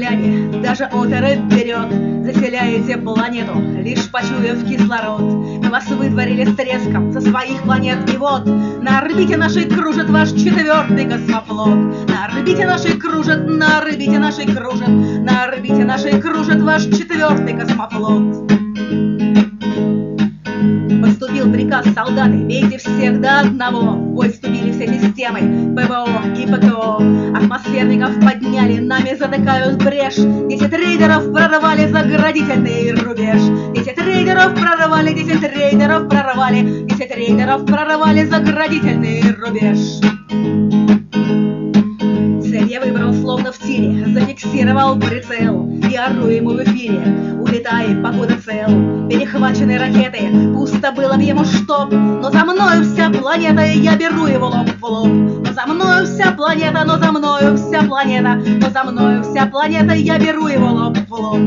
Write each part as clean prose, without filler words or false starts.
марсиане, даже оперы вперед, заселяете планету, лишь почуяв кислород. Мы вас выдворили с треском со своих планет, и вот на орбите нашей кружит ваш 4-й космофлот. На орбите нашей кружит, на орбите нашей кружит, на орбите нашей кружит ваш 4-й космофлот. Поступил приказ: солдаты, бейте всех до одного. В бой вступили все системы ПВО и ПКО. Атмосферников подняли, нами затыкают брешь. 10 рейдеров прорвали заградительный рубеж. 10 рейдеров прорвали, 10 рейдеров прорвали, 10 рейдеров прорвали заградительный рубеж. Цель я выбрал словно в тире, зафиксировал прицел и ору ему в эфире: улетай, покуда цел. Перехвачены ракеты, пусто было в ему штоп, но за мною вся планета, и я беру его лоб в лоб. Но за мною вся планета, но за мною вся планета, но за мною вся планета, я беру его лоб в лоб.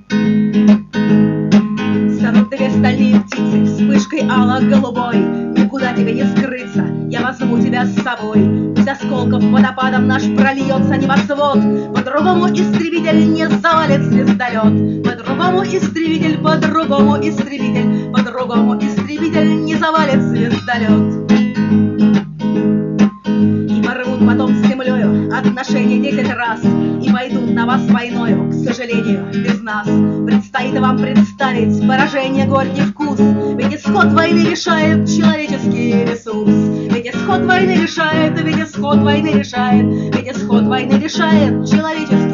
Станут две стальные птицы вспышкой ало-голубой. Никуда тебе не скрыться, я возьму тебя с собой. Из осколков водопадом наш прольется небосвод. По-другому истребитель не завалит звездолет. По-другому истребитель, по-другому истребитель, по-другому истребитель не завалит звездолет. И порвут потом с землею отношения 10 раз, и пойдут на вас войною, к сожалению, без нас. Предстоит вам представить поражение, горький вкус. Ведь исход войны решает человеческий ресурс. Ведь исход войны решает, ведь исход войны решает, ведь исход войны решает человеческий